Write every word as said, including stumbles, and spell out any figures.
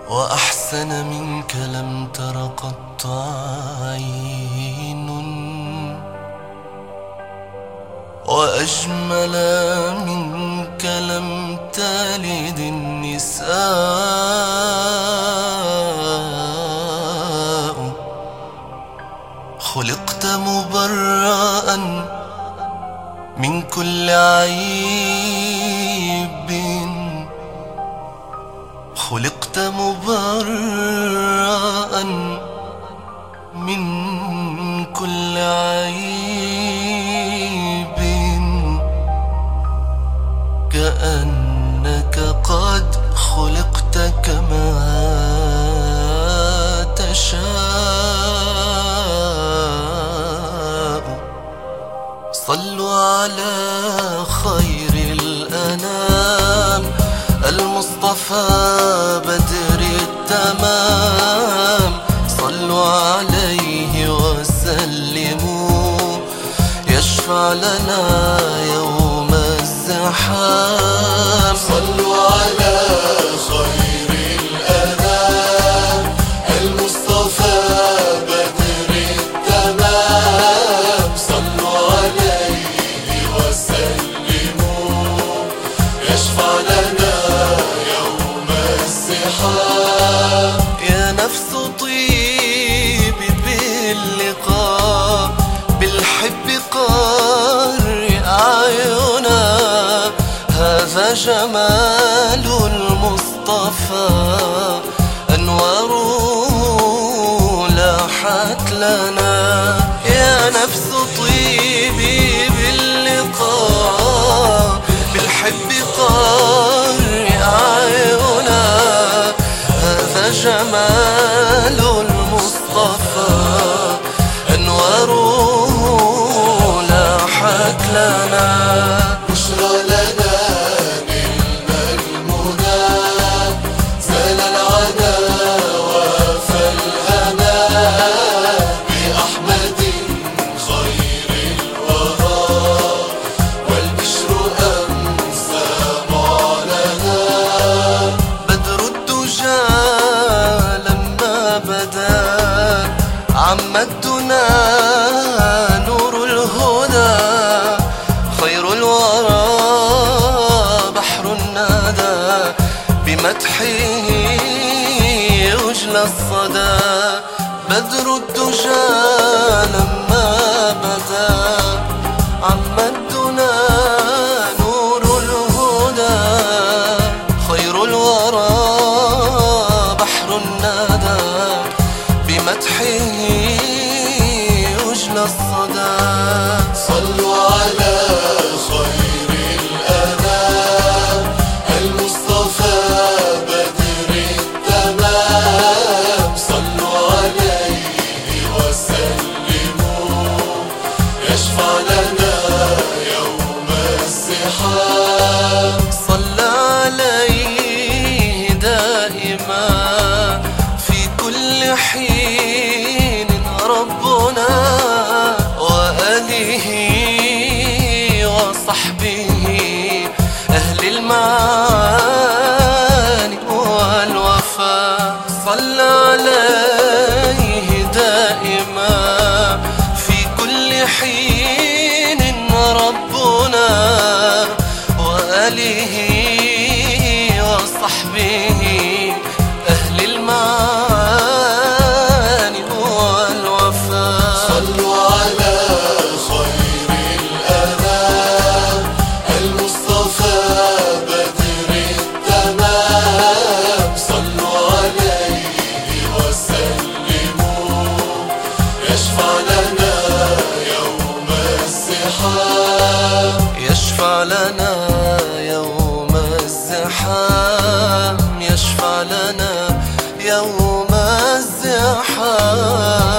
وأحسن منك لم تر قط عين، وأجمل منك لم تلد النساء. خلقت مبرأ من كل عيب، خلقت مبرأ من كل عيب، كأنك قد خلقت كما تشاء. صلوا على خير الأنام المصطفى بدر التمام. صلوا عليه وسلموا يشفع لنا يوم الزحام. صلوا على خير الأنام المصطفى بدر التمام. صلوا عليه وسلموا يشفع لنا يوم الزحام. يا نفس طيبي باللقاء بالحب قرئ أعينا. هذا جمال المصطفى أنواره لاحت لنا. يا نفس طيبي باللقاء بالحب قرئ أعينا. هذا جمال المصطفى أنواره لاحت لنا. بشرى لنا نلنا المنى زال العنا وفالهنا بأحمد خير الورى والبشر أمسى معلنا. بدر الدجى لما بدا عم الدنا نور الهدى. خير الورى بحر الندى بمدحه يجلى الصدى. بدر الدجى لما بدا عم الدنا نور الهدى. خير الورى بحر الندى بمدحه يجلى الصدى. صلوا على خير الأنام المصطفى بدر التمام. صلوا عليه وسلموا يشفع لنا يوم الزحام. صلى عليه دائما في كل حين ربنا، وآله وصحبه أهل المعاني والوفاء. صلى عليه دائما في كل حين ربنا، وآله وصحبه أهل المعاني والوفاء. صلوا على خير الأنام المصطفى بدر التمام. صلوا عليه وسلموا يشفع لنا يوم الزحام. يشفع لنا يوم الزحام. يشفع لنا يوم الزحام.